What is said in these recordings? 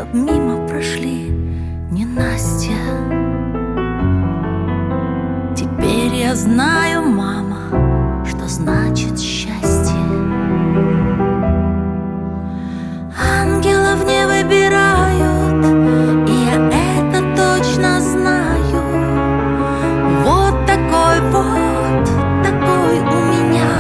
чтоб мимо прошли ненастья. Теперь я знаю, мама, что значит счастье. Ангелов не выбирают, и я это точно знаю. Вот такой у меня.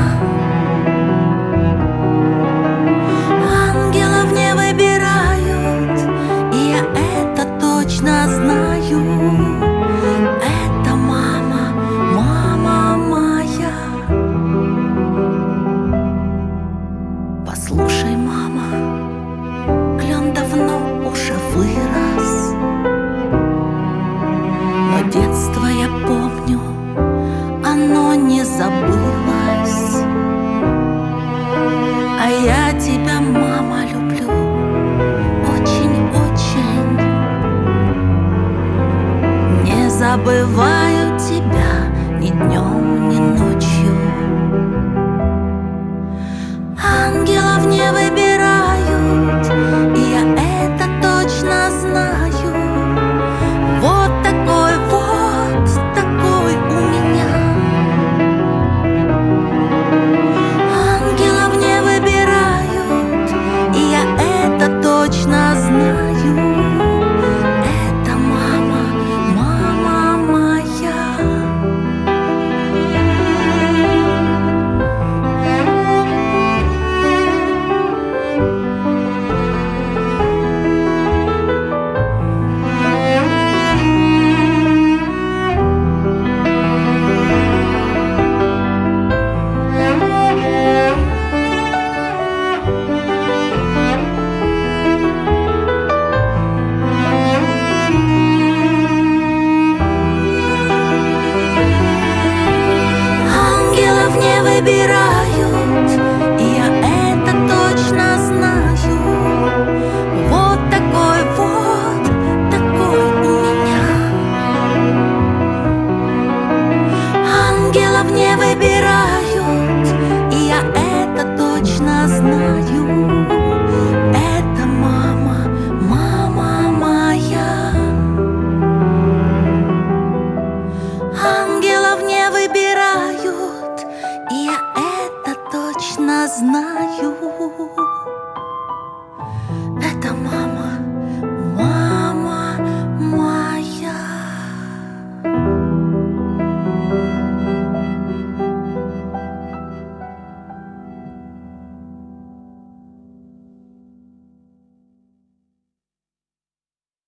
Ангелов не выбирают, и я это точно знаю. Это мама, мама моя. Послушай, мама, клен давно уже вырос, но детство я помню, оно не забылось. А я тебя, мама, люблю очень-очень. Не забываю тебя ни днем, ни ночью. Ангелов не выбирают, и я это точно знаю. Вот такой у меня. Ангелов не выбирают, и я это точно знаю. Это мама, мама моя. Выбирают, и я это точно знаю. Вот такой у меня. Ангелов не выбирают, и я это точно знаю. Это мама, мама моя. Ангелов не выбирают, и я это точно знаю.